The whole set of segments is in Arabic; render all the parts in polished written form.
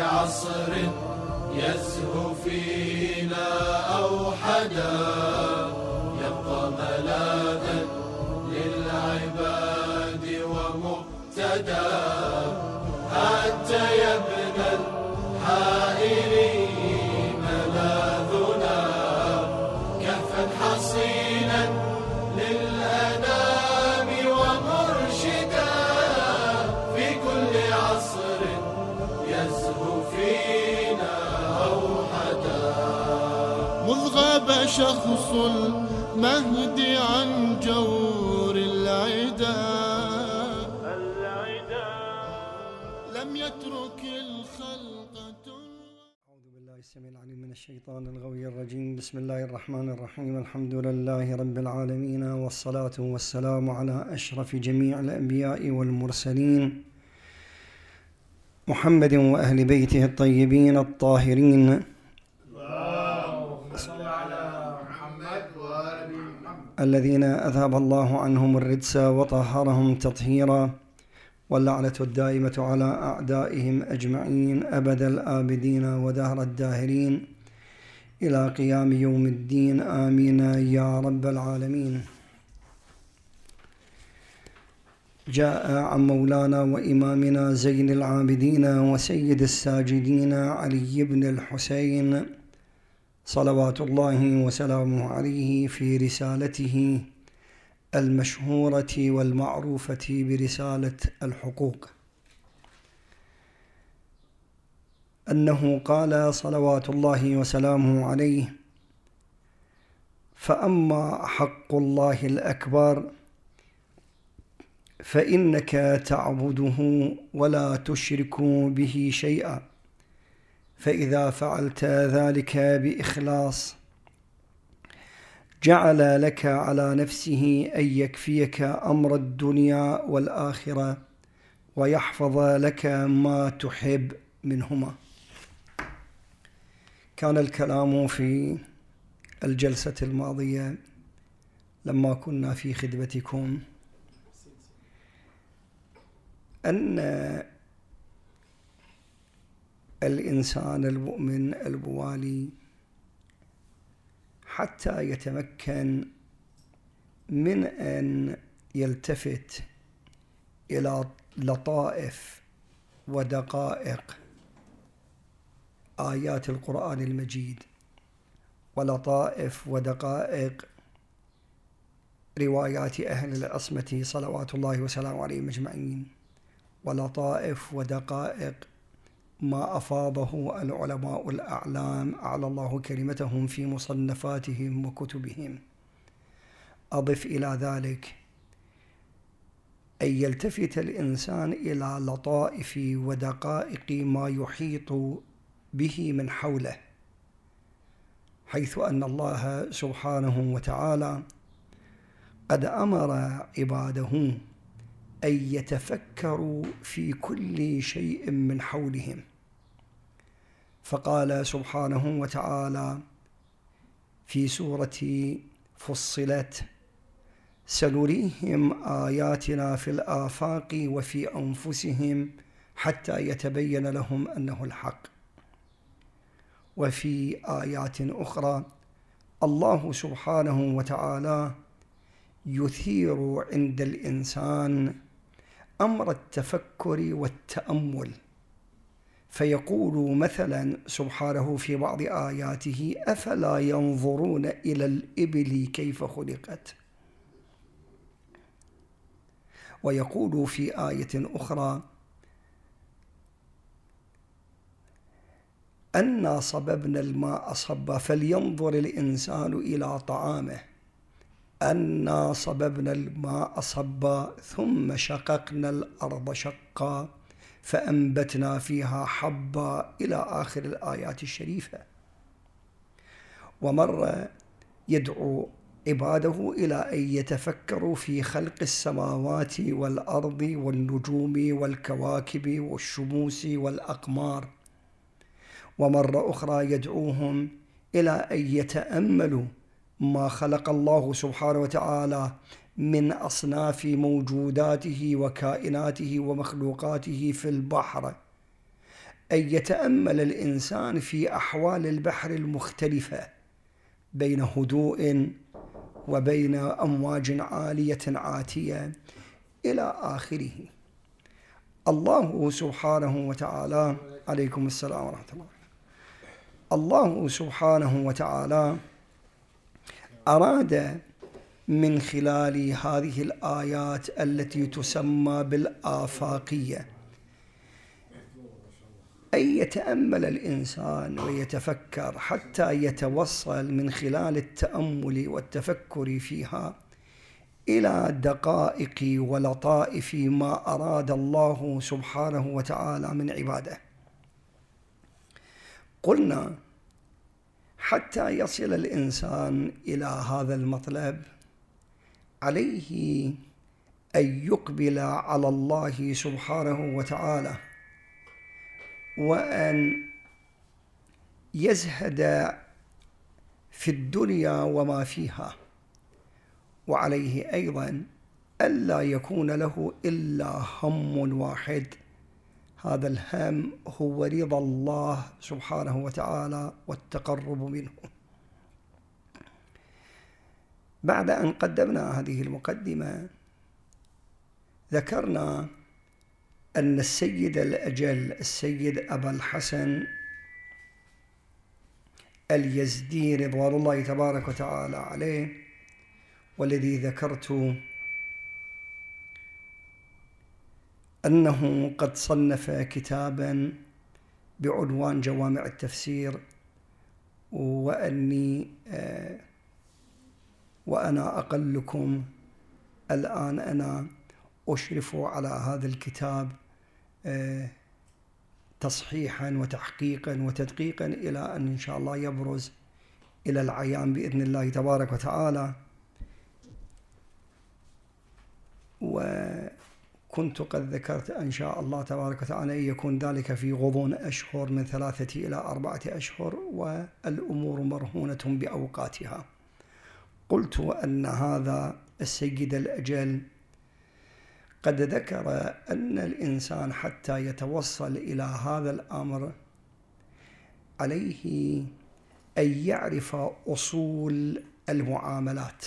عصر يزهو فينا أوحدا يبقى ملاذا للعباد ومقتدى. أنت يا ابن الحائر ملاذنا كفا حصينا للأنام ومرشدا في كل عصر يزهو فينا أوحدا. مذ غاب شخص المهدي عن جور العدا لم يترك الخلق. أعوذ بالله السميع العليم من الشيطان الغوي الرجيم. بسم الله الرحمن الرحيم. الحمد لله رب العالمين، والصلاة والسلام على أشرف جميع الأنبياء والمرسلين محمد وأهل بيته الطيبين الطاهرين. اللهم صل على محمد وآل محمد الذين أذهب الله عنهم الرجس وطهرهم تطهيرا، واللعنة الدائمة على أعدائهم أجمعين أبد الآبدين ودهر الداهرين إلى قيام يوم الدين، آمين يا رب العالمين. جاء عن مولانا وإمامنا زين العابدين وسيد الساجدين علي بن الحسين صلوات الله وسلامه عليه في رسالته المشهورة والمعروفة برسالة الحقوق، أنه قال صلوات الله وسلامه عليه: فأما حق الله الأكبر فإنك تعبده ولا تشرك به شيئا، فإذا فعلت ذلك بإخلاص جعل لك على نفسه أن يكفيك أمر الدنيا والآخرة ويحفظ لك ما تحب منهما. كان الكلام في الجلسة الماضية لما كنا في خدمتكم أن الإنسان المؤمن الموالي حتى يتمكن من أن يلتفت إلى لطائف ودقائق آيات القرآن المجيد، ولطائف ودقائق روايات أهل العصمة صلوات الله وسلامه عليهم أجمعين، ولطائف ودقائق ما أفاضه العلماء الأعلام أعلى الله كلمتهم في مصنفاتهم وكتبهم. أضف إلى ذلك أن يلتفت الإنسان إلى لطائف ودقائق ما يحيط به من حوله، حيث أن الله سبحانه وتعالى قد أمر عباده أن يتفكروا في كل شيء من حولهم، فقال سبحانه وتعالى في سورة فصلت: سنريهم آياتنا في الآفاق وفي أنفسهم حتى يتبين لهم أنه الحق. وفي آيات أخرى الله سبحانه وتعالى يثير عند الإنسان أمر التفكر والتأمل، فيقول مثلا سبحانه في بعض آياته: أفلا ينظرون إلى الإبل كيف خلقت. ويقول في آية أخرى: أنا صببنا الماء صبا فلينظر الإنسان إلى طعامه، أنا صببنا الماء صبا ثم شققنا الأرض شقا فأنبتنا فيها حبا، إلى آخر الآيات الشريفة. ومر يدعو عباده إلى أن يتفكروا في خلق السماوات والأرض والنجوم والكواكب والشموس والأقمار. ومرة أخرى يدعوهم إلى أن يتأملوا ما خلق الله سبحانه وتعالى من أصناف موجوداته وكائناته ومخلوقاته في البحر أن يتأمل الإنسان في أحوال البحر المختلفة بين هدوء وبين أمواج عالية عاتية إلى آخره. الله سبحانه وتعالى، عليكم السلام ورحمة الله، الله سبحانه وتعالى أراد من خلال هذه الآيات التي تسمى بالآفاقية أن يتأمل الإنسان ويتفكر حتى يتوصل من خلال التأمل والتفكر فيها إلى دقائق ولطائف ما أراد الله سبحانه وتعالى من عباده. قلنا حتى يصل الإنسان إلى هذا المطلب عليه أن يقبل على الله سبحانه وتعالى وأن يزهد في الدنيا وما فيها، وعليه أيضا ألا يكون له إلا هم واحد، هذا الهم هو رضا الله سبحانه وتعالى والتقرب منه. بعد أن قدمنا هذه المقدمة ذكرنا أن السيد الأجل السيد أبا الحسن اليزدي رضوان الله تبارك وتعالى عليه، والذي ذكرت أنه قد صنف كتابا بعنوان جوامع التفسير، وأنا أقلكم الآن أنا أشرف على هذا الكتاب تصحيحا وتحقيقا وتدقيقا إلى أن شاء الله يبرز إلى العيان بإذن الله تبارك وتعالى. وكنت قد ذكرت إن شاء الله تبارك وتعالى أن يكون ذلك في غضون أشهر من 3 إلى 4 أشهر، والأمور مرهونة بأوقاتها. قلت أن هذا السيد الأجل قد ذكر أن الإنسان حتى يتوصل إلى هذا الأمر عليه أن يعرف أصول المعاملات،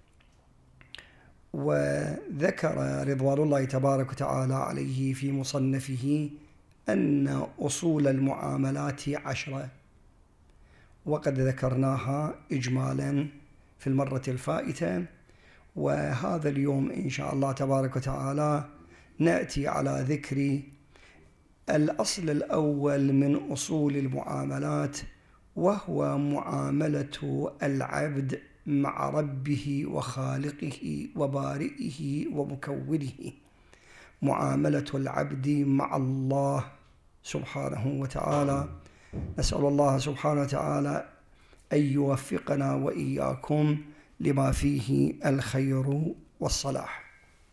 وذكر رضوان الله تبارك وتعالى عليه في مصنفه أن أصول المعاملات 10، وقد ذكرناها إجمالا في المرة الفائتة. وهذا اليوم إن شاء الله تبارك وتعالى نأتي على ذكر الأصل الأول من أصول المعاملات، وهو معاملة العبد مع ربه وخالقه وبارئه ومكونه، معاملة العبد مع الله سبحانه وتعالى. نسأل الله سبحانه وتعالى أن يوفقنا وإياكم لما فيه الخير والصلاح.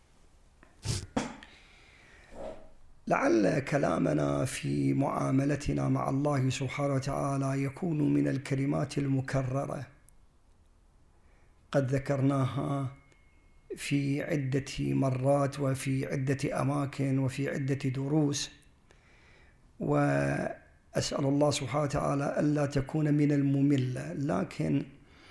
لعل كلامنا في معاملتنا مع الله سبحانه وتعالى يكون من الكلمات المكررة، قد ذكرناها في عدة مرات وفي عدة أماكن وفي عدة دروس، وأسأل الله سبحانه وتعالى ألا تكون من المملة، لكن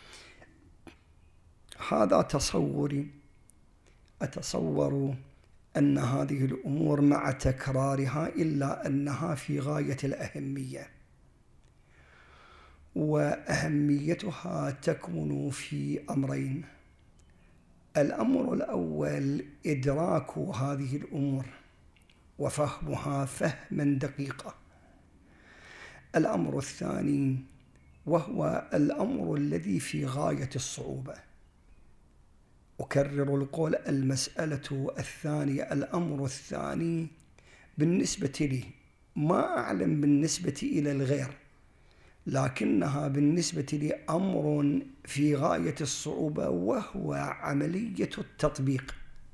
هذا تصوري. أتصور أن هذه الأمور مع تكرارها إلا أنها في غاية الأهمية، وأهميتها تكمن في أمرين. الأمر الأول إدراك هذه الأمور وفهمها فهما دقيقا. الأمر الثاني وهو الأمر الذي في غاية الصعوبة. أكرر القول، المسألة الثانية، الأمر الثاني بالنسبة لي، ما أعلم بالنسبة إلى الغير، لكنها بالنسبة لي أمر في غاية الصعوبة، وهو عملية التطبيق.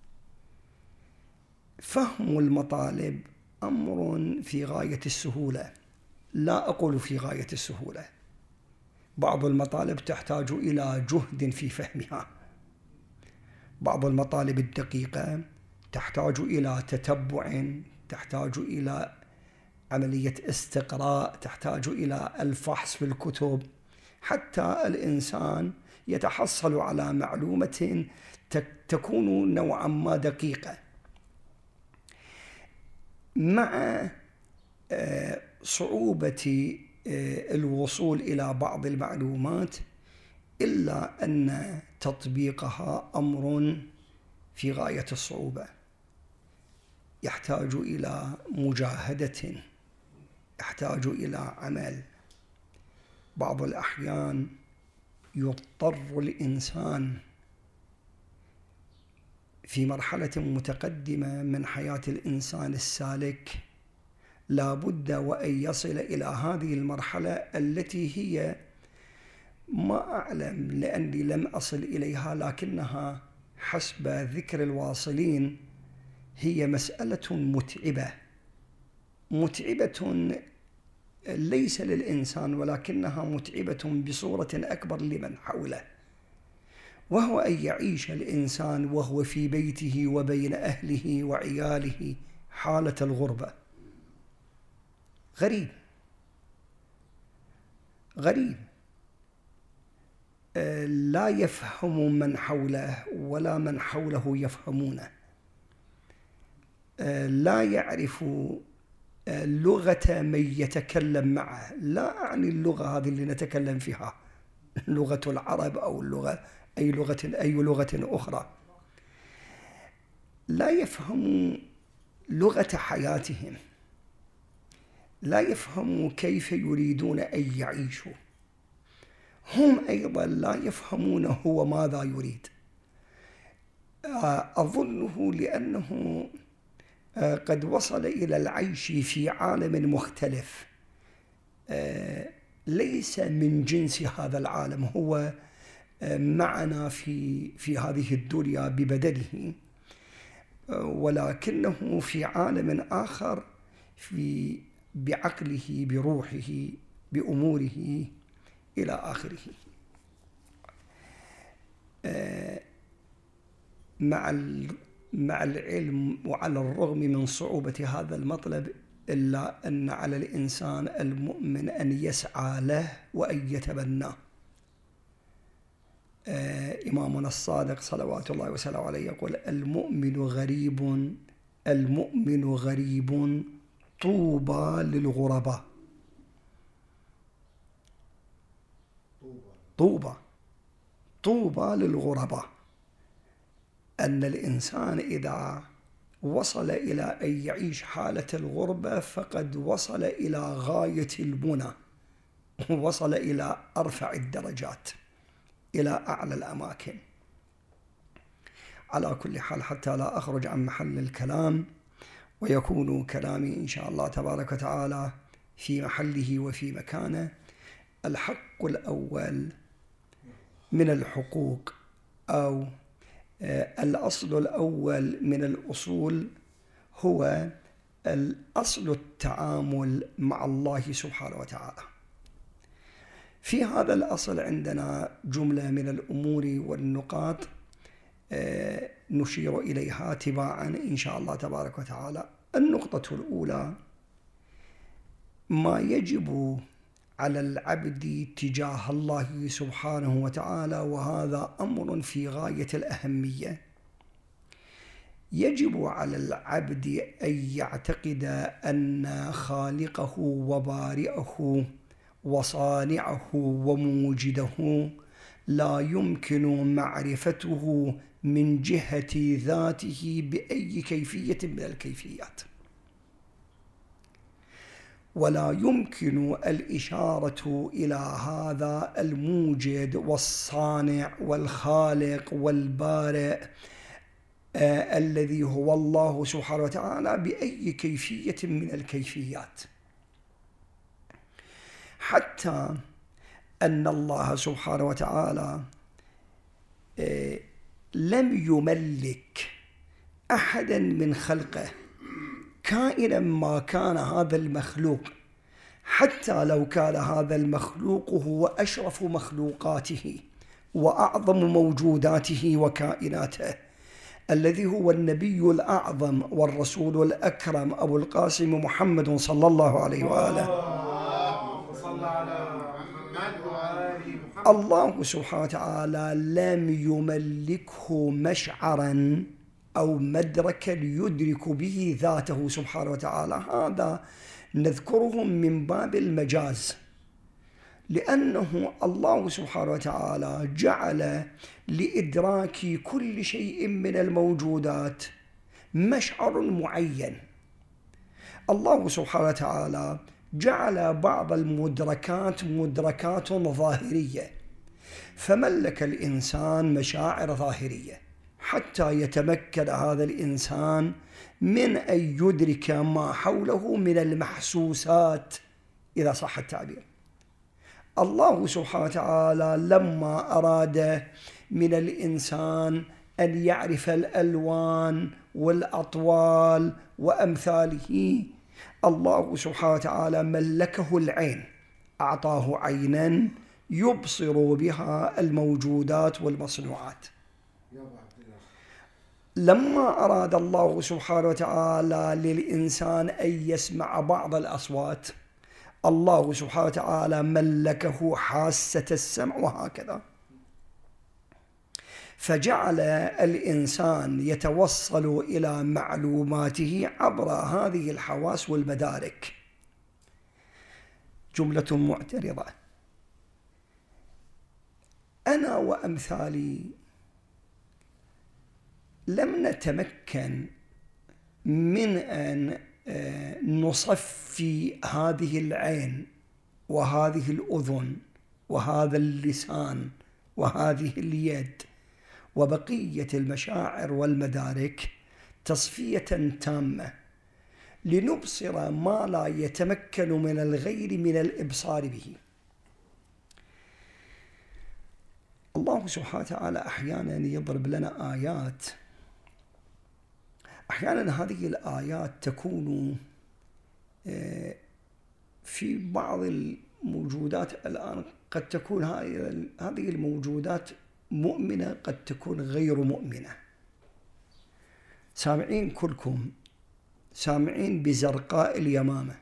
فهم المطالب أمر في غاية السهولة، لا أقول في غاية السهولة، بعض المطالب تحتاج إلى جهد في فهمها، بعض المطالب الدقيقة تحتاج إلى تتبع، تحتاج إلى عملية استقراء، تحتاج إلى الفحص في الكتب حتى الإنسان يتحصل على معلومة تكون نوعا ما دقيقة. مع صعوبة الوصول إلى بعض المعلومات، إلا أن تطبيقها أمر في غاية الصعوبة، يحتاج إلى مجاهدة، يحتاج إلى عمل. بعض الأحيان يضطر الإنسان في مرحلة متقدمة من حياة الإنسان السالك لا بد وأن يصل إلى هذه المرحلة التي هي ما أعلم لأني لم أصل إليها، لكنها حسب ذكر الواصلين هي مسألة متعبة ليس للإنسان، ولكنها متعبة بصورة أكبر لمن حوله، وهو أن يعيش الإنسان وهو في بيته وبين أهله وعياله حالة الغربة. غريب لا يفهم من حوله ولا من حوله يفهمونه، لا يعرف لغة من يتكلم معه. لا أعني اللغة هذه اللي نتكلم فيها لغة العرب أو أي لغة أخرى، لا يفهم لغة حياتهم، لا يفهم كيف يريدون أن يعيشوا، هم أيضا لا يفهمون هو ماذا يريد. أظنه لأنه قد وصل إلى العيش في عالم مختلف ليس من جنس هذا العالم، هو معنا في هذه الدنيا ببدنه، ولكنه في عالم آخر بعقله بروحه بأموره إلى آخره. مع العلم وعلى الرغم من صعوبة هذا المطلب، إلا أن على الإنسان المؤمن أن يسعى له وأن يتبناه. إمامنا الصادق صلوات الله وسلامه عليه يقول: المؤمن غريب طوبى للغرباء. طوبى للغرباء. أن الإنسان إذا وصل إلى أن يعيش حالة الغربة فقد وصل إلى غاية المنى، وصل إلى أرفع الدرجات، إلى أعلى الأماكن. على كل حال، حتى لا أخرج عن محل الكلام ويكون كلامي إن شاء الله تبارك وتعالى في محله وفي مكانه، الحق الأول من الحقوق أو الأصل الأول من الأصول هو الأصل التعامل مع الله سبحانه وتعالى. في هذا الأصل عندنا جملة من الأمور والنقاط نشير إليها تباعا إن شاء الله تبارك وتعالى. النقطة الأولى: ما يجب على العبد تجاه الله سبحانه وتعالى، وهذا أمر في غاية الأهمية. يجب على العبد أن يعتقد أن خالقه وبارئه وصانعه وموجده لا يمكن معرفته من جهة ذاته بأي كيفية من الكيفيات، ولا يمكن الإشارة إلى هذا الموجد والصانع والخالق والبارئ الذي هو الله سبحانه وتعالى بأي كيفية من الكيفيات، حتى أن الله سبحانه وتعالى لم يملك أحدا من خلقه كائنا ما كان هذا المخلوق، حتى لو كان هذا المخلوق هو أشرف مخلوقاته وأعظم موجوداته وكائناته، الذي هو النبي الأعظم والرسول الأكرم أبو القاسم محمد صلى الله عليه وآله. صلى على محمد وآل محمد. الله سبحانه وتعالى لم يملكه مشعرا أو مدركا يدرك به ذاته سبحانه وتعالى. هذا نذكره من باب المجاز، لأنه الله سبحانه وتعالى جعل لإدراك كل شيء من الموجودات مشعر معين. الله سبحانه وتعالى جعل بعض المدركات مدركات ظاهرية، فملك الإنسان مشاعر ظاهرية حتى يتمكن هذا الإنسان من أن يدرك ما حوله من المحسوسات إذا صح التعبير. الله سبحانه وتعالى لما أراد من الإنسان أن يعرف الألوان والأطوال وأمثاله، الله سبحانه وتعالى ملكه العين، أعطاه عينا يبصر بها الموجودات والمصنوعات. لما أراد الله سبحانه وتعالى للإنسان أن يسمع بعض الأصوات، الله سبحانه وتعالى ملكه حاسة السمع، وهكذا. فجعل الإنسان يتوصل إلى معلوماته عبر هذه الحواس والمدارك. جملة معترضة: أنا وأمثالي لم نتمكن من أن نصفي هذه العين وهذه الأذن وهذا اللسان وهذه اليد وبقية المشاعر والمدارك تصفية تامة لنبصر ما لا يتمكن من الغير من الإبصار به. الله سبحانه وتعالى أحيانا يضرب لنا آيات، أحيانا هذه الآيات تكون في بعض الموجودات الآن قد تكون هذه الموجودات مؤمنة، قد تكون غير مؤمنة. سامعين كلكم، سامعين بزرقاء اليمامة.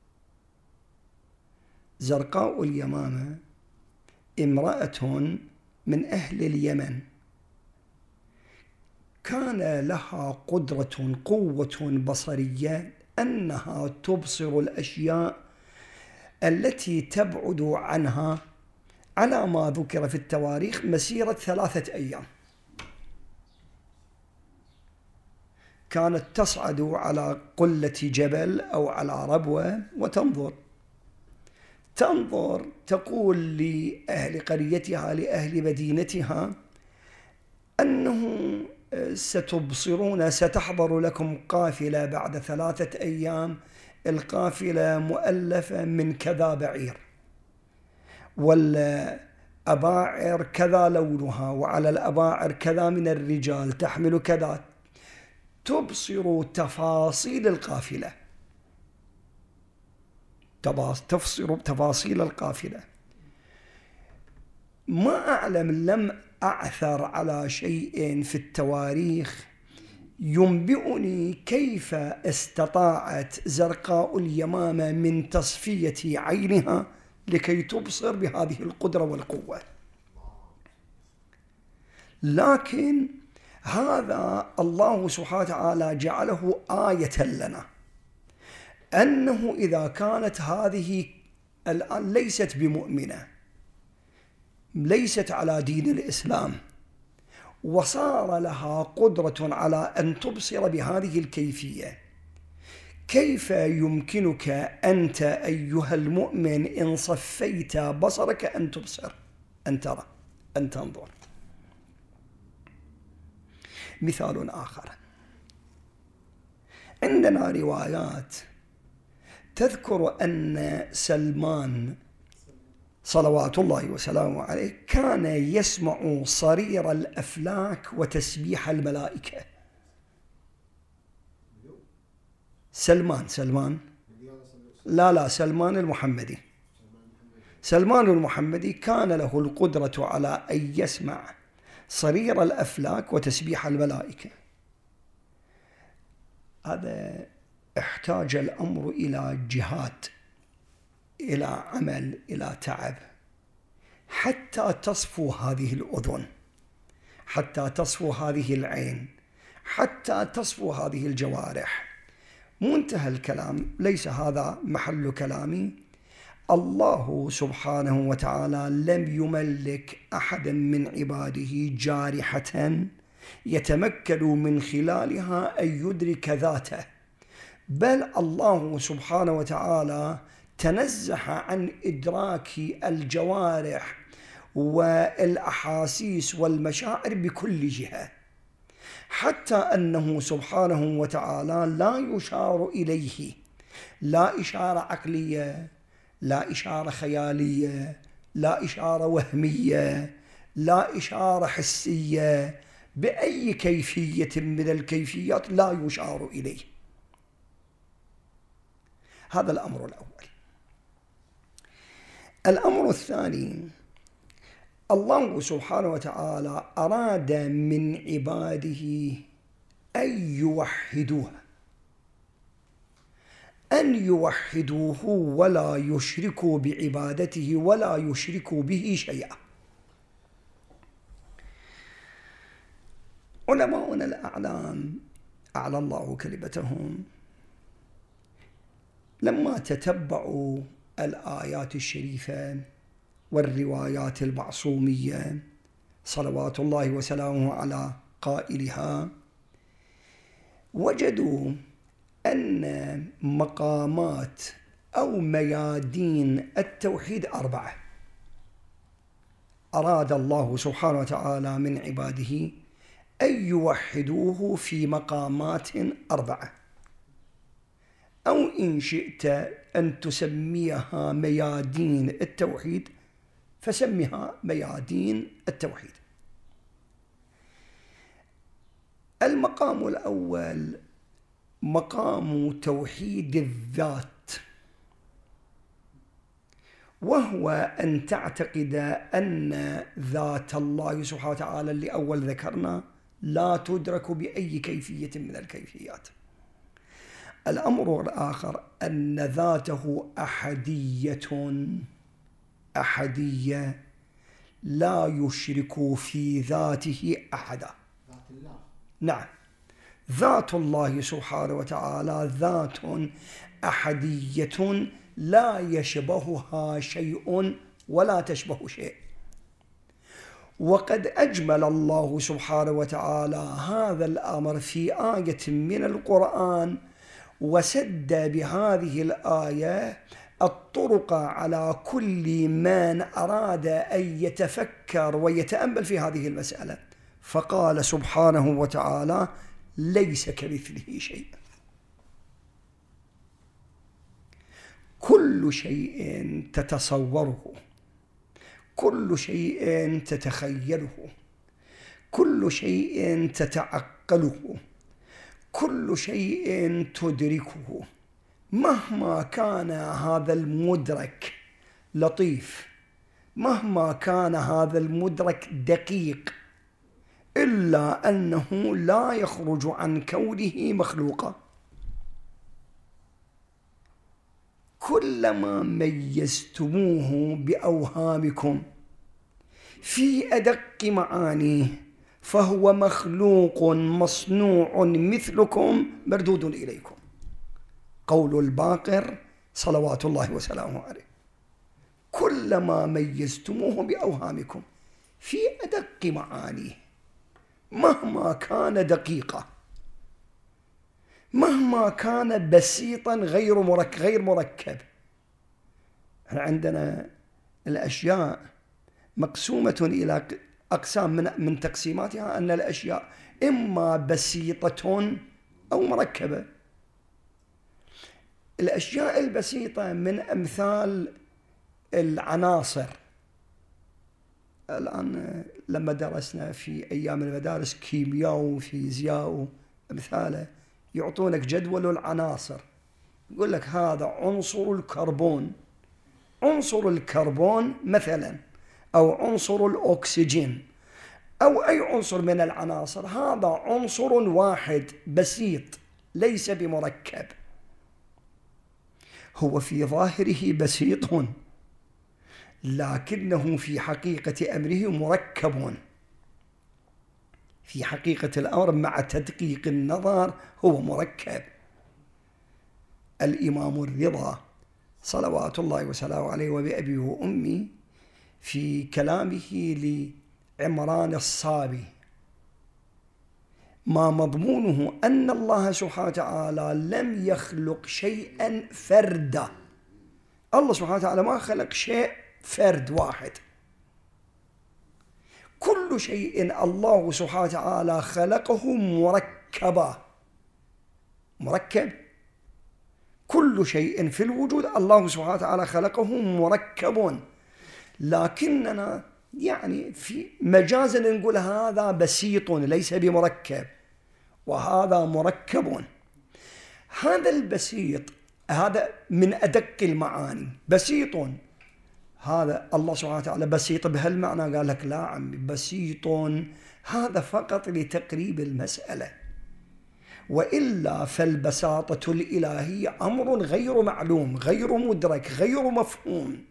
زرقاء اليمامة امرأة من أهل اليمن، كان لها قوة بصرية أنها تبصر الأشياء التي تبعد عنها على ما ذكر في التواريخ مسيرة 3 أيام. كانت تصعد على قلة جبل أو على ربوة وتنظر تقول لأهل قريتها لأهل مدينتها أنه ستبصرون، ستحضر لكم قافلة بعد 3 أيام، القافلة مؤلفة من كذا بعير، والأباعر كذا لونها، وعلى الأباعر كذا من الرجال، تحمل كذا. تبصر تفاصيل القافلة، تبصر تفاصيل القافلة. ما أعلم، لم أعثر على شيء في التواريخ ينبئني كيف استطاعت زرقاء اليمامة من تصفية عينها لكي تبصر بهذه القدرة والقوة. لكن هذا الله سبحانه وتعالى جعله آية لنا، أنه إذا كانت هذه الآن ليست بمؤمنة، ليست على دين الإسلام، وصار لها قدرة على أن تبصر بهذه الكيفية، كيف يمكنك أنت أيها المؤمن إن صفيت بصرك أن تبصر، أن ترى، أن تنظر؟ مثال آخر، عندنا روايات تذكر أن سلمان صلوات الله وسلامه عليه كان يسمع صرير الأفلاك وتسبيح الملائكة. سلمان لا سلمان المحمدي. سلمان المحمدي كان له القدرة على أن يسمع صرير الأفلاك وتسبيح الملائكة. هذا احتاج الأمر إلى جهاد، إلى عمل، إلى تعب، حتى تصفو هذه الأذن، حتى تصفو هذه العين، حتى تصفو هذه الجوارح. منتهى الكلام، ليس هذا محل كلامي. الله سبحانه وتعالى لم يملك أحدا من عباده جارحة يتمكن من خلالها أن يدرك ذاته، بل الله سبحانه وتعالى تنزه عن إدراك الجوارح والأحاسيس والمشاعر بكل جهة، حتى أنه سبحانه وتعالى لا يشار إليه، لا إشارة عقلية، لا إشارة خيالية، لا إشارة وهمية، لا إشارة حسية، بأي كيفية من الكيفيات لا يشار إليه. هذا الأمر الأول. الأمر الثاني، الله سبحانه وتعالى أراد من عباده أن يوحدوه ولا يشركوا بعبادته ولا يشركوا به شيئا. علماؤنا الأعلام أعلى الله كلمتهم لما تتبعوا الآيات الشريفة والروايات المعصومية صلوات الله وسلامه على قائلها، وجدوا أن مقامات أو ميادين التوحيد 4. أراد الله سبحانه وتعالى من عباده أن يوحدوه في مقامات 4، أو إن شئت أن تسميها ميادين التوحيد فسمها ميادين التوحيد. المقام الأول مقام توحيد الذات، وهو أن تعتقد أن ذات الله سبحانه وتعالى اللي أول ذكرنا لا تدرك بأي كيفية من الكيفيات. الأمر الآخر أن ذاته أحدية لا يشرك في ذاته أحدا. ذات الله. نعم، ذات الله سبحانه وتعالى ذات أحدية لا يشبهها شيء ولا تشبه شيء. وقد أجمل الله سبحانه وتعالى هذا الأمر في آية من القرآن، وسد بهذه الآية الطرق على كل من أراد أن يتفكر ويتأمل في هذه المسألة، فقال سبحانه وتعالى: ليس كمثله شيء. كل شيء تتصوره، كل شيء تتخيله، كل شيء تتعقله، كل شيء تدركه، مهما كان هذا المدرك لطيف، مهما كان هذا المدرك دقيق، إلا أنه لا يخرج عن كونه مخلوقا. كلما ميزتموه بأوهامكم في أدق معانيه فهو مخلوق مصنوع مثلكم مردود إليكم. قول الباقر صلوات الله وسلامه عليه: كلما ميزتموه بأوهامكم في أدق معانيه، مهما كان دقيقا، مهما كان بسيطا غير مركب. عندنا الأشياء مقسومة إلى أقسام، من تقسيماتها أن الأشياء إما بسيطة أو مركبة. الأشياء البسيطة من أمثال العناصر. الآن لما درسنا في أيام المدارس كيمياء وفيزياء أمثاله، يعطونك جدول العناصر، يقول لك هذا عنصر الكربون. عنصر الكربون مثلا، أو عنصر الأكسجين، أو أي عنصر من العناصر، هذا عنصر واحد بسيط ليس بمركب، هو في ظاهره بسيط لكنه في حقيقة أمره مركب. في حقيقة الأمر مع تدقيق النظر هو مركب. الإمام الرضا صلوات الله وسلامه عليه وبأبي وأمي في كلامه لعمران الصابي ما مضمونه أن الله سبحانه وتعالى لم يخلق شيئا فردا. الله سبحانه وتعالى ما خلق شيء فرد واحد، كل شيء الله سبحانه وتعالى خلقه مركبا. مركب، كل شيء في الوجود الله سبحانه وتعالى خلقه مركب، لكننا يعني في مجازا نقول هذا بسيط ليس بمركب وهذا مركب. هذا البسيط هذا من أدق المعاني. بسيط هذا الله سبحانه وتعالى بسيط بهالمعنى؟ قال لك لا عمي، بسيط هذا فقط لتقريب المسألة، وإلا فالبساطة الإلهية أمر غير معلوم، غير مدرك، غير مفهوم.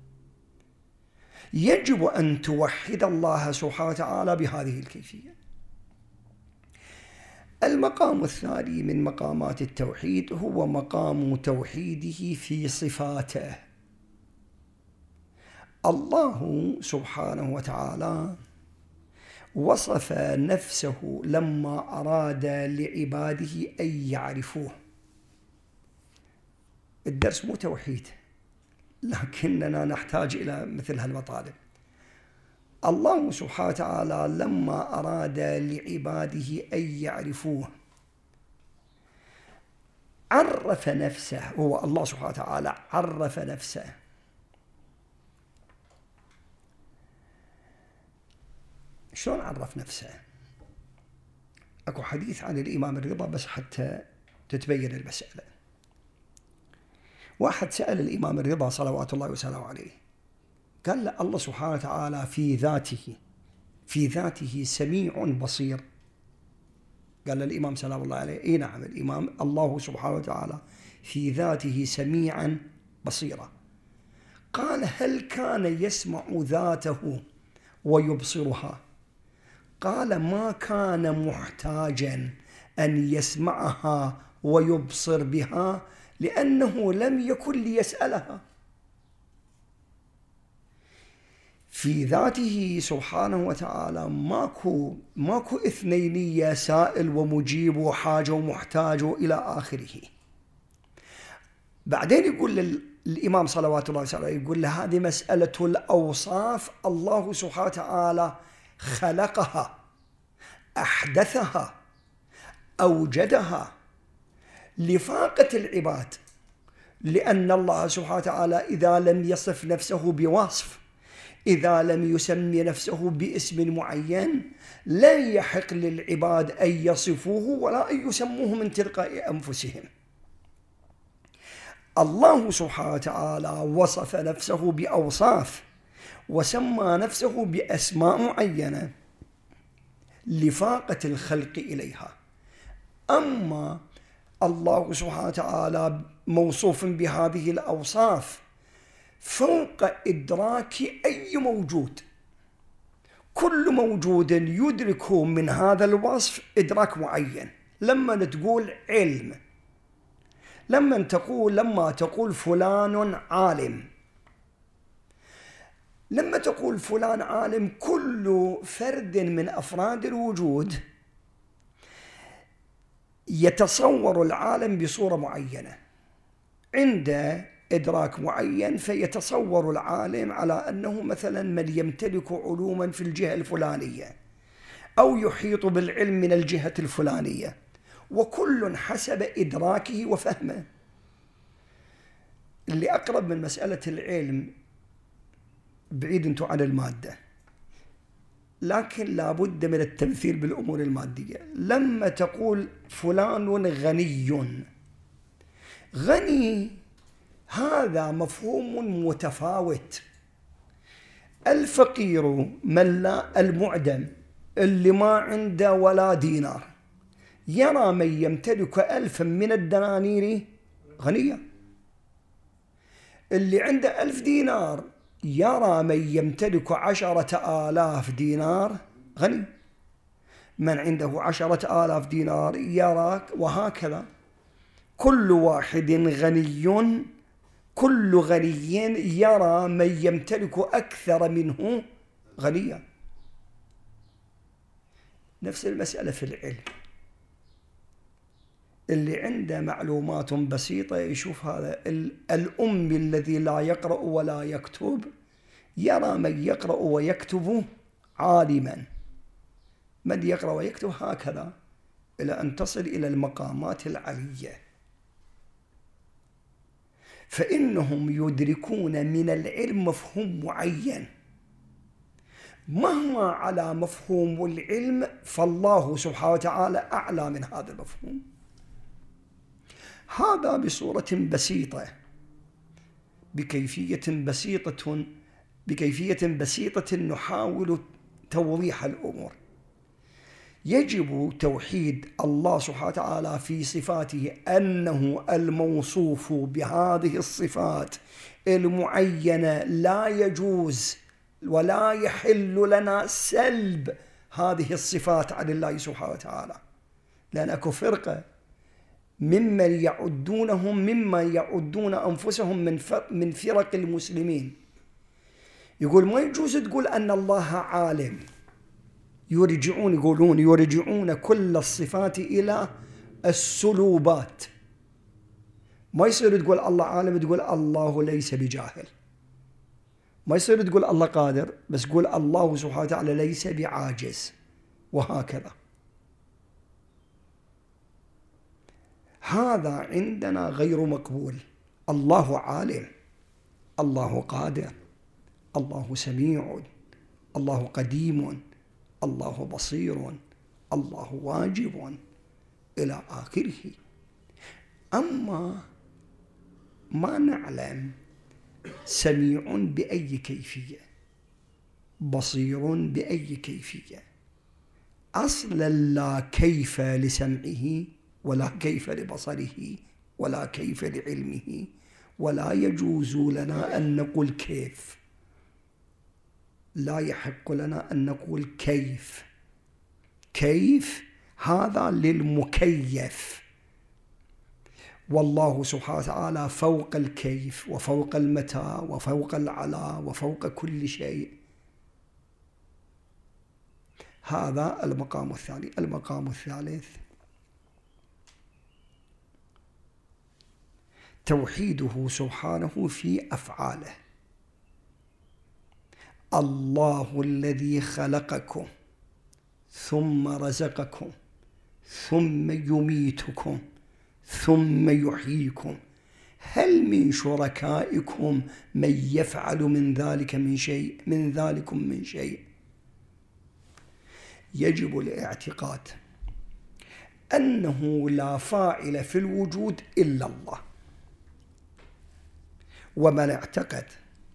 يجب أن توحد الله سبحانه وتعالى بهذه الكيفية. المقام الثاني من مقامات التوحيد هو مقام توحيده في صفاته. الله سبحانه وتعالى وصف نفسه لما أراد لعباده أن يعرفوه. الدرس مو توحيد، لكننا نحتاج إلى مثل هالمطالب. الله سبحانه وتعالى لما أراد لعباده أن يعرفوه عرف نفسه. هو الله سبحانه وتعالى عرف نفسه. شلون عرف نفسه؟ أكو حديث عن الإمام الرضا بس حتى تتبين المسألة. واحد سأل الإمام الرضا صلوات الله وسلامه عليه، قال له الله سبحانه وتعالى في ذاته سميع بصير. قال له الإمام سلام الله عليه إيه نعم، الإمام الله سبحانه وتعالى في ذاته سميعا بصيرا. قال هل كان يسمع ذاته ويبصرها؟ قال ما كان محتاجا أن يسمعها ويبصر بها لأنه لم يكن ليسألها. في ذاته سبحانه وتعالى ماكو اثنينية، سائل ومجيب وحاجة ومحتاج إلى آخره. بعدين يقول الإمام صلوات الله وسلامه يقول له هذه مسألة الأوصاف الله سبحانه وتعالى خلقها، أحدثها، أوجدها لفاقة العباد، لأن الله سبحانه وتعالى إذا لم يصف نفسه بوصف، إذا لم يسمي نفسه باسم معين، لن يحق للعباد أن يصفوه ولا أن يسموه من تلقاء أنفسهم. الله سبحانه وتعالى وصف نفسه بأوصاف وسمى نفسه بأسماء معينة لفاقة الخلق إليها. أما الله سبحانه وتعالى موصوف بهذه الأوصاف فوق إدراك أي موجود. كل موجود يدرك من هذا الوصف إدراك معين. لما تقول علم، لما تقول فلان عالم، لما تقول فلان عالم، كل فرد من أفراد الوجود يتصور العالم بصورة معينة، عنده إدراك معين، فيتصور العالم على أنه مثلا من يمتلك علوما في الجهة الفلانية أو يحيط بالعلم من الجهة الفلانية، وكل حسب إدراكه وفهمه. اللي أقرب من مسألة العلم بعيد أنتم عن المادة، لكن لابد من التمثيل بالأمور المادية. لما تقول فلان غني هذا مفهوم متفاوت. الفقير من لا، المعدم اللي ما عنده ولا دينار، يرى من يمتلك 1000 من الدنانير غنيا. اللي عنده 1000 دينار يرى من يمتلك 10,000 دينار غني. من عنده 10,000 دينار يراك، وهكذا كل واحد غني، كل غني يرى من يمتلك أكثر منه غنيا. نفس المسألة في العلم، اللي عنده معلومات بسيطة يشوف هذا الأمي الذي لا يقرأ ولا يكتب يرى من يقرأ ويكتب عالما، من يقرأ ويكتب هكذا إلى أن تصل إلى المقامات العلية. فإنهم يدركون من العلم مفهوم معين، مهما على مفهوم العلم فالله سبحانه وتعالى أعلى من هذا المفهوم. هذا بصورة بسيطة، بكيفية بسيطة نحاول توضيح الأمور. يجب توحيد الله سبحانه وتعالى في صفاته، أنه الموصوف بهذه الصفات المعينة، لا يجوز ولا يحل لنا سلب هذه الصفات عن الله سبحانه وتعالى. لأن أكو فرقة مما يعدون أنفسهم من فرق المسلمين، يقول ما يجوز تقول أن الله عالم، يرجعون كل الصفات إلى السلوبات. ما يصير تقول الله عالم تقول الله ليس بجاهل، ما يصير تقول الله قادر بس قول الله سبحانه وتعالى ليس بعاجز، وهكذا. هذا عندنا غير مقبول. الله عالم، الله قادر، الله سميع، الله قديم، الله بصير، الله واجب، إلى آخره. أما ما نعلم سميع بأي كيفية، بصير بأي كيفية، أصلا لا كيف لسمعه ولا كيف لبصره ولا كيف لعلمه، ولا يجوز لنا أن نقول كيف، لا يحق لنا أن نقول كيف. كيف هذا للمكيف، والله سبحانه وتعالى فوق الكيف وفوق المتى وفوق العلا وفوق كل شيء. هذا المقام الثاني. المقام الثالث توحيده سبحانه في أفعاله. الله الذي خلقكم ثم رزقكم ثم يميتكم ثم يحييكم، هل من شركائكم من يفعل من ذلكم من شيء؟ يجب الاعتقاد أنه لا فاعل في الوجود إلا الله. ومن اعتقد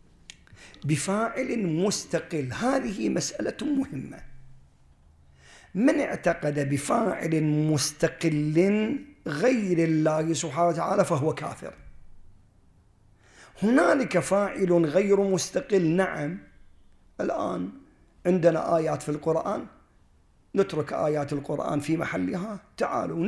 بفاعل مستقل، هذه مسألة مهمة، من اعتقد بفاعل مستقل غير الله سبحانه وتعالى فهو كافر. هنالك فاعل غير مستقل، نعم. الآن عندنا آيات في القرآن، نترك آيات القرآن في محلها، تعالوا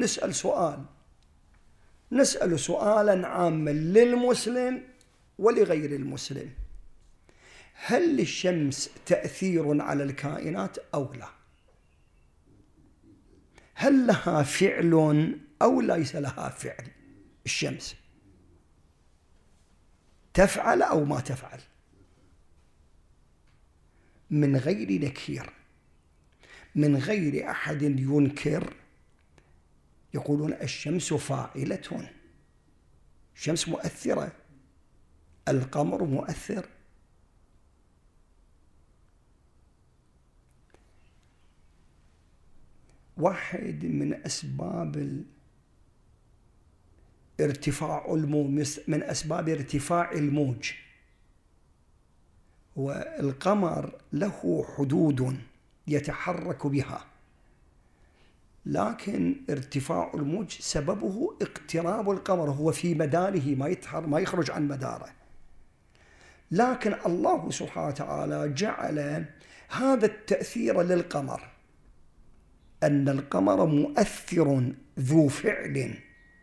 نسأل سؤالا عاما للمسلم ولغير المسلم: هل للشمس تأثير على الكائنات أو لا؟ هل لها فعل أو ليس لها فعل؟ الشمس تفعل أو ما تفعل؟ من غير نكير، من غير أحد ينكر، يقولون الشمس فاعلة، الشمس مؤثرة، القمر مؤثر. واحد من أسباب ارتفاع الموج، والقمر له حدود يتحرك بها، لكن ارتفاع الموج سببه اقتراب القمر، هو في مداره ما يخرج عن مداره. لكن الله سبحانه وتعالى جعل هذا التأثير للقمر، أن القمر مؤثر ذو فعل،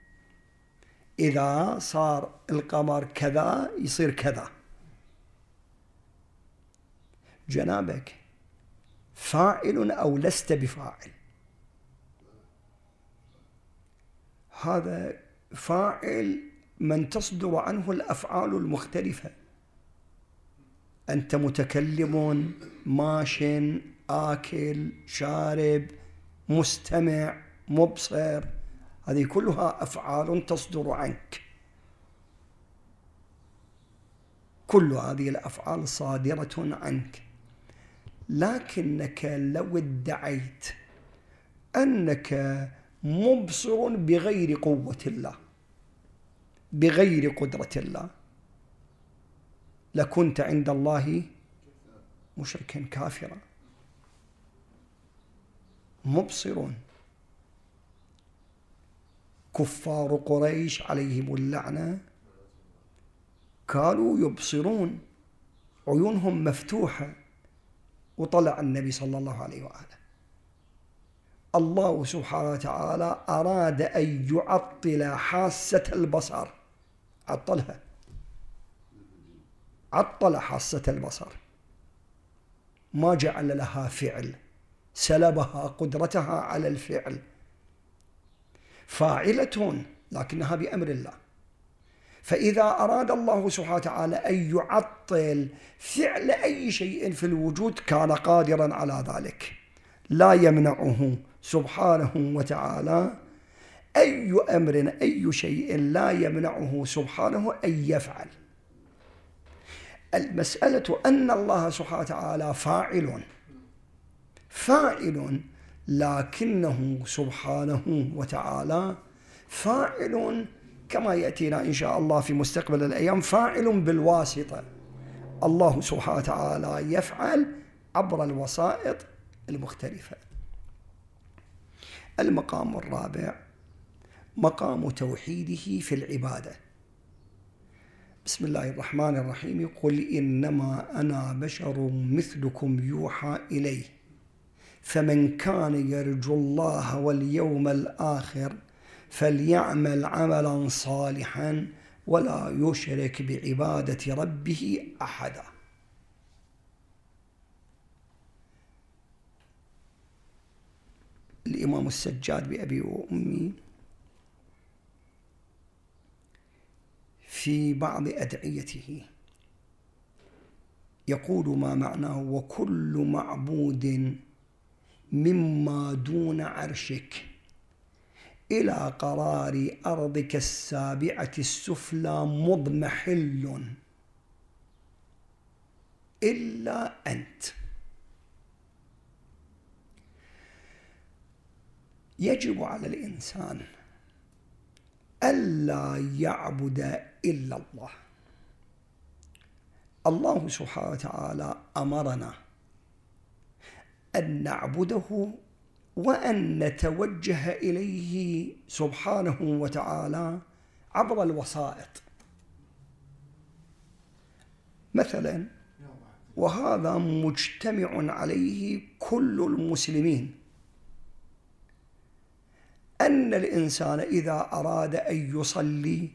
إذا صار القمر كذا يصير كذا. جنابك فاعل أو لست بفاعل؟ هذا فاعل من تصدر عنه الأفعال المختلفة. أنت متكلم، ماش، آكل، شارب، مستمع، مبصر، هذه كلها أفعال تصدر عنك. كل هذه الأفعال صادرة عنك. لكنك لو ادعيت أنك مبصر بغير قوة الله، بغير قدرة الله، لكنت عند الله مشركا كافرا. مبصرون. كفار قريش عليهم اللعنة كانوا يبصرون، عيونهم مفتوحة، وطلع النبي صلى الله عليه وآله. الله سبحانه وتعالى أراد أن يعطل حاسة البصر، عطلها، عطل حاسة البصر، ما جعل لها فعل، سلبها قدرتها على الفعل. فاعلة لكنها بأمر الله. فإذا أراد الله سبحانه وتعالى أن يعطل فعل أي شيء في الوجود كان قادرا على ذلك، لا يمنعه سبحانه وتعالى أي أمر، أي شيء لا يمنعه سبحانه أن يفعل. المسألة أن الله سبحانه وتعالى فاعل، لكنه سبحانه وتعالى فاعل كما يأتينا إن شاء الله في مستقبل الأيام، فاعل بالواسطة. الله سبحانه وتعالى يفعل عبر الوسائط المختلفة. المقام الرابع مقام توحيده في العبادة. بسم الله الرحمن الرحيم. قل إنما أنا بشر مثلكم يوحى إلي فمن كان يرجو الله واليوم الآخر فليعمل عملا صالحا ولا يشرك بعبادة ربه أحدا. الإمام السجاد بأبي وأمي في بعض أدعيته يقول ما معناه: وكل معبود مما دون عرشك إلى قرار أرضك السابعة السفلى مضمحل إلا أنت. يجب على الإنسان ألا يعبد إلا الله. الله سبحانه وتعالى أمرنا أن نعبده وأن نتوجه إليه سبحانه وتعالى عبر الوسائط. مثلا، وهذا مجتمع عليه كل المسلمين، أن الإنسان إذا أراد أن يصلي،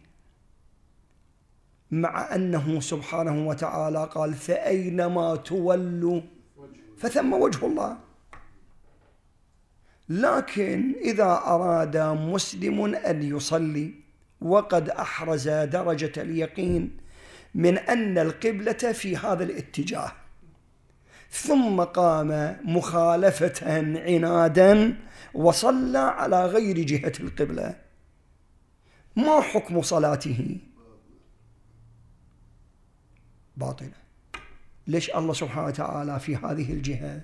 مع أنه سبحانه وتعالى قال: فأينما تولوا فثم وجه الله، لكن إذا أراد مسلم أن يصلي وقد أحرز درجة اليقين من أن القبلة في هذا الاتجاه، ثم قام مخالفة عنادا وصلى على غير جهة القبلة، ما حكم صلاته؟ باطلة. ليش الله سبحانه وتعالى في هذه الجهة؟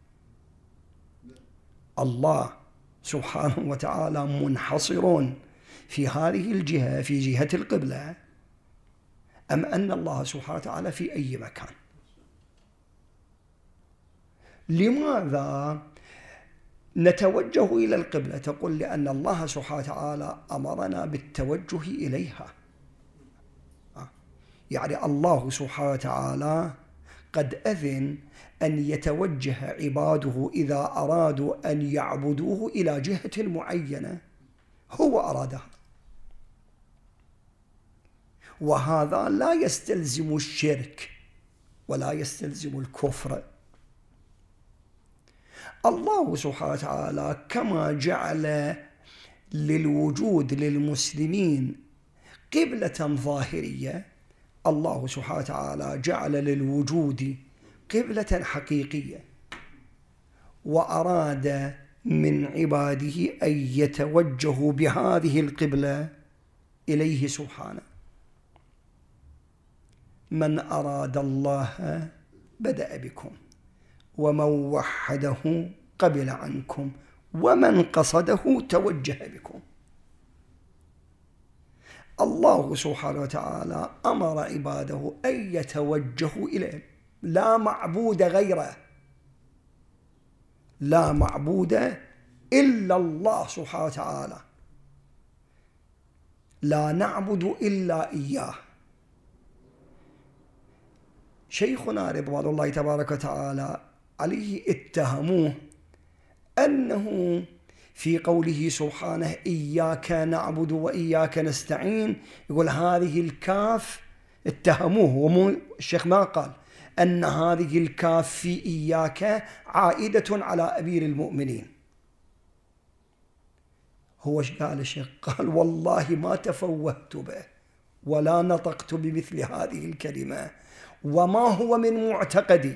الله سبحانه وتعالى منحصر في هذه الجهة، في جهة القبلة، أم أن الله سبحانه وتعالى في أي مكان؟ لماذا نتوجه إلى القبلة، تقول لأن الله سبحانه وتعالى أمرنا بالتوجه إليها. يعني الله سبحانه وتعالى قد أذن أن يتوجه عباده إذا أرادوا أن يعبدوه إلى جهة معينة هو أرادها، وهذا لا يستلزم الشرك ولا يستلزم الكفر. الله سبحانه وتعالى كما جعل للوجود للمسلمين قبلة ظاهرية، الله سبحانه وتعالى جعل للوجود قبلة حقيقية، وأراد من عباده أن يتوجهوا بهذه القبلة إليه سبحانه. من أراد الله بدأ بكم، ومن وحده قبل عنكم، ومن قصده توجه بكم. الله سبحانه وتعالى أمر عباده أن يتوجهوا إليه، لا معبود غيره، لا معبود إلا الله سبحانه وتعالى، لا نعبد إلا إياه. شيخنا رضوان الله تبارك وتعالى عليه اتهموه أنه في قوله سبحانه إياك نعبد وإياك نستعين، يقول هذه الكاف، اتهموه ومو الشيخ ما قال أن هذه الكاف في إياك عائدة على أمير المؤمنين. هو ايش قال الشيخ؟ قال والله ما تفوهت به ولا نطقت بمثل هذه الكلمة، وما هو من معتقدي.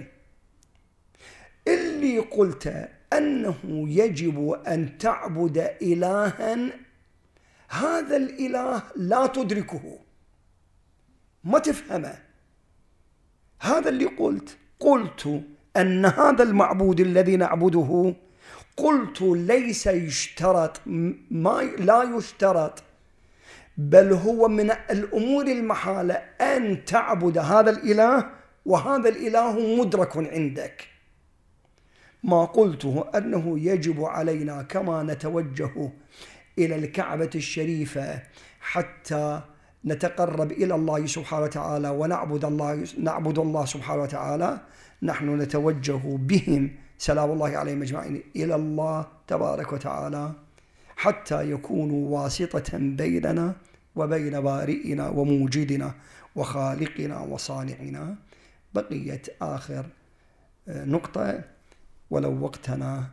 اللي قلت أنه يجب أن تعبد إلها، هذا الإله لا تدركه، ما تفهمه. هذا اللي قلت أن هذا المعبود الذي نعبده، قلت ليس يشترط، لا يشترط، بل هو من الأمور المحالة أن تعبد هذا الإله، وهذا الإله مدرك عندك. ما قلته أنه يجب علينا كما نتوجه إلى الكعبة الشريفة حتى نتقرب إلى الله سبحانه وتعالى ونعبد الله سبحانه وتعالى، نحن نتوجه بهم سلام الله عليهم أجمعين إلى الله تبارك وتعالى، حتى يكونوا واسطة بيننا وبين بارئنا وموجدنا وخالقنا وصانعنا. بقيت آخر نقطة ولو وقتنا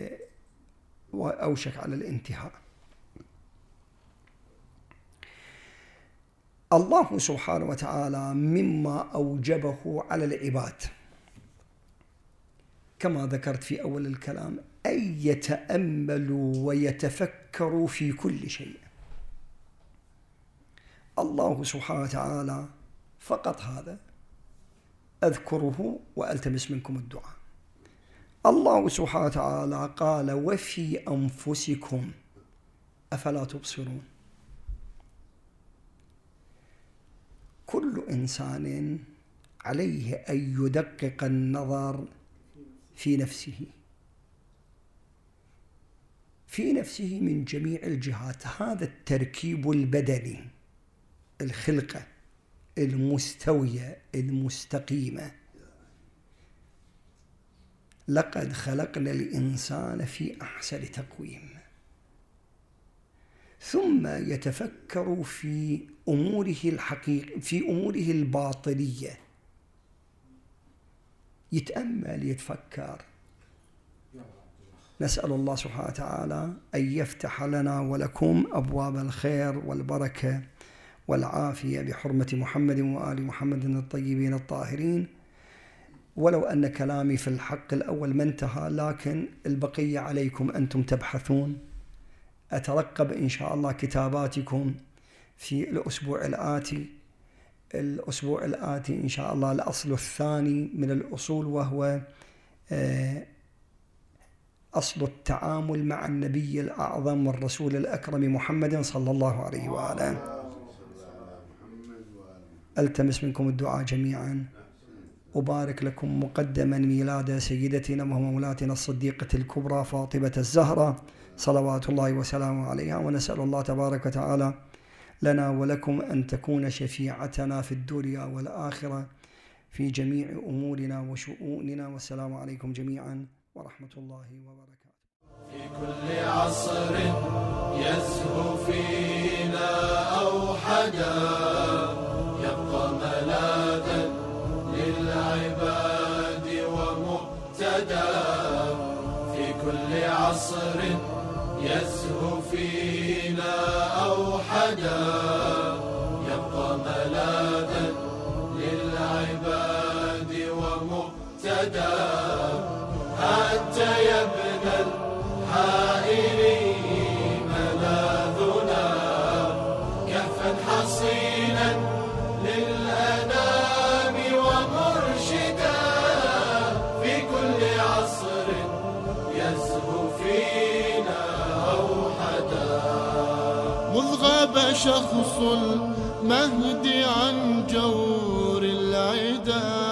أوشك على الانتهاء. الله سبحانه وتعالى مما أوجبه على العباد كما ذكرت في أول الكلام أن يتأملوا ويتفكروا في كل شيء. الله سبحانه وتعالى فقط هذا أذكره وألتمس منكم الدعاء. الله سبحانه وتعالى قال وفي أنفسكم أفلا تبصرون. كل إنسان عليه أن يدقق النظر في نفسه من جميع الجهات. هذا التركيب البدني، الخلقة المستوية المستقيمة، لقد خلقنا الإنسان في أحسن تقويم. ثم يتفكر في أموره الحقيقية، في أموره الباطنية، يتأمل يتفكر. نسأل الله سبحانه وتعالى أن يفتح لنا ولكم أبواب الخير والبركة والعافية بحرمة محمد وآل محمد الطيبين الطاهرين. ولو أن كلامي في الحق الأول ما انتهى، لكن البقية عليكم أنتم تبحثون. أترقب إن شاء الله كتاباتكم في الأسبوع الآتي إن شاء الله الأصل الثاني من الأصول، وهو أصل التعامل مع النبي الأعظم والرسول الأكرم محمد صلى الله عليه وآله. ألتمس منكم الدعاء جميعا، أبارك لكم مقدما ميلاد سيدتنا ومولاتنا الصديقة الكبرى فاطمة الزهراء صلوات الله وسلامه عليها، ونسأل الله تبارك وتعالى لنا ولكم أن تكون شفيعتنا في الدنيا والآخرة في جميع أمورنا وشؤوننا. والسلام عليكم جميعا ورحمة الله وبركاته. في كل عصر يزهو فينا أوحدا يبقى ملاذا للعباد ومقتدى. في كل عصر يزهو فينا أوحدا يبقى ملاذا للعباد ومقتدى. أنت يا ابن الحائري ملاذنا كهفا حصينا للأنام ومرشدا. في كل عصر يزهو فينا أوحدا مذ غاب شخص المهدي عن جور العدا.